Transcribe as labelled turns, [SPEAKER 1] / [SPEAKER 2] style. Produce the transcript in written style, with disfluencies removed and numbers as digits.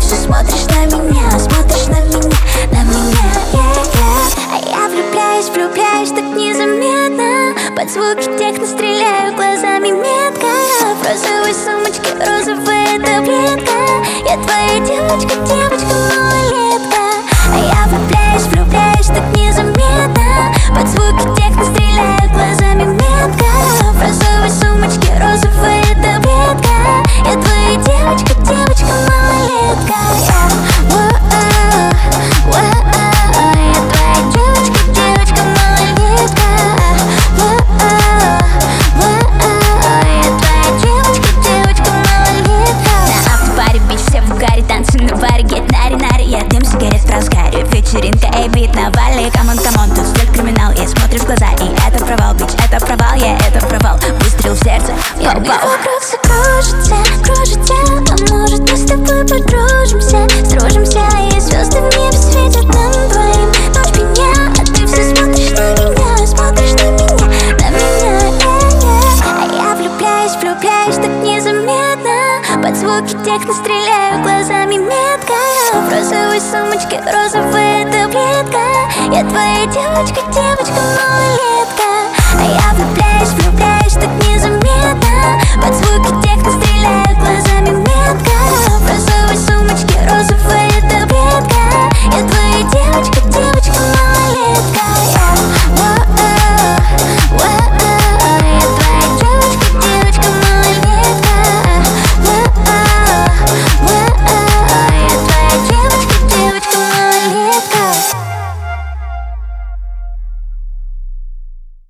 [SPEAKER 1] все смотришь на меня, на меня, А я влюбляюсь так незаметно. Под звуки техно стреляю глазами метко. В розовой сумочке розовая таблетка. Я твоя девочка, малолетка. А я влюбляюсь так незаметно. Под звуки техно стреляю глазами метко. В розовой сумочке розовая таблетка. Я твоя девочка, малолетка. На баре, гет, нари, я дым сигарет в разгаре. Вечеринка, эй, бит, навали, камон, тут стиль криминал. И смотришь в глаза, и это провал, бич, это провал, это провал. Выстрел в сердце, вау. Вокруг все кружится, а может мы с тобой подружимся, сдружимся, и звезды в небе светят нам двоим. Ночь меня, а ты все смотришь на меня, А я влюбляюсь так незаметно. Под звуки техно стреляю глазами метко. В розовой сумочке розовая таблетка. Я твоя девочка, малолетка. А я влюбляюсь